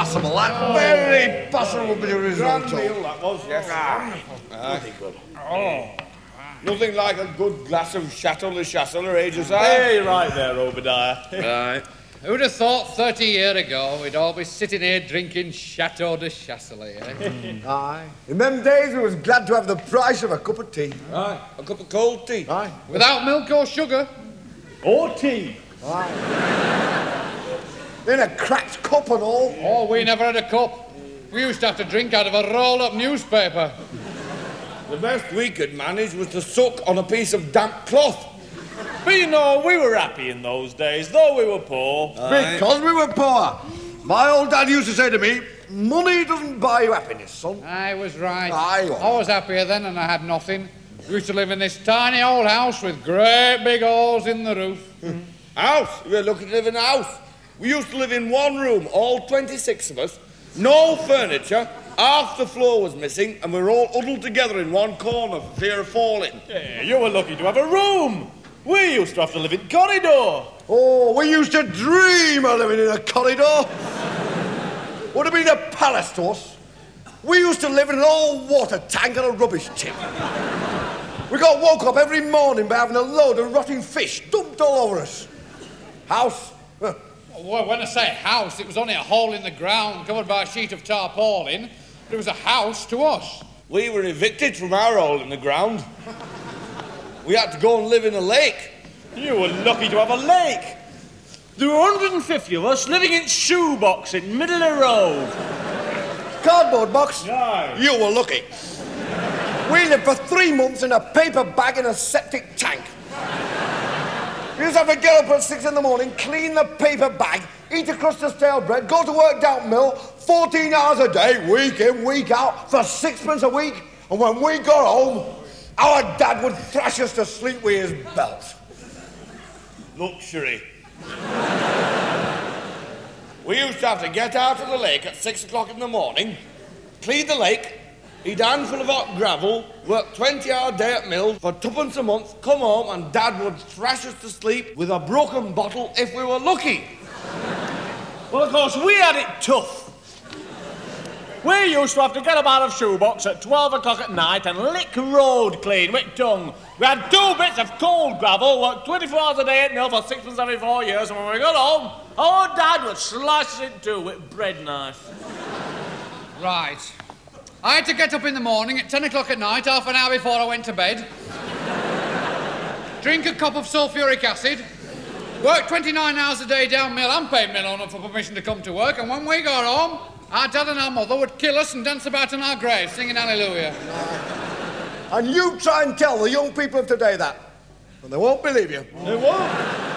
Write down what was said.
passable, that. Very passable bit of risotto. Grand meal, that was, yes. Bloody good. Oh. Nothing like a good glass of Chateau de Chasselet, eh, Josiah? Hey, right there, Obadiah. Right. Who'd have thought 30 years ago we'd all be sitting here drinking Chateau de Chasselet, eh? Aye. In them days, we was glad to have the price of a cup of tea. Aye. A cup of cold tea. Aye. Without milk or sugar. Or tea. In a cracked cup and all. Oh, we never had a cup. We used to have to drink out of a roll-up newspaper. The best we could manage was to suck on a piece of damp cloth. But you know, we were happy in those days, though we were poor. Because we were poor. My old dad used to say to me, money doesn't buy you happiness, son. I was right. Aye, well. I was happier then and I had nothing. We used to live in this tiny old house with great big holes in the roof. House? We were lucky to live in a house. We used to live in one room, all 26 of us. No furniture. Half the floor was missing, and we were all huddled together in one corner for fear of falling. Yeah, you were lucky to have a room. We used to have to live in corridor. Oh, we used to dream of living in a corridor. Would have been a palace to us. We used to live in an old water tank and a rubbish tip. We got woke up every morning by having a load of rotting fish dumped all over us. House? Well, when I say house, it was only a hole in the ground covered by a sheet of tarpaulin. It was a house to us. We were evicted from our hole in the ground. We had to go and live in a lake. You were lucky to have a lake. There were 150 of us living in shoebox in Middle Road. Cardboard box? Aye. You were lucky. We lived for 3 months in a paper bag in a septic tank. We used to have to get up at 6 in the morning, clean the paper bag, eat a crust of stale bread, go to work down mill, 14 hours a day, week in, week out, for 6pence a week. And when we got home, our dad would thrash us to sleep with his belt. Luxury. We used to have to get out of the lake at 6 o'clock in the morning, clean the lake, eat a handful of hot gravel, work 20-hour day at mill for 2pence a month, come home and Dad would thrash us to sleep with a broken bottle if we were lucky. Well, of course, we had it tough. We used to have to get up out of shoebox at 12 o'clock at night and lick road clean with tongue. We had 2 bits of cold gravel, worked 24 hours a day at mill for 6pence every 4 years, and when we got home, our Dad would slice it in two with bread knife. Right. I had to get up in the morning at 10 o'clock at night, half an hour before I went to bed. Drink a cup of sulphuric acid. Work 29 hours a day down mill and pay mill owner for permission to come to work. And when we got home, our dad and our mother would kill us and dance about in our graves, singing hallelujah. And you try and tell the young people of today that, and they won't believe you. They won't.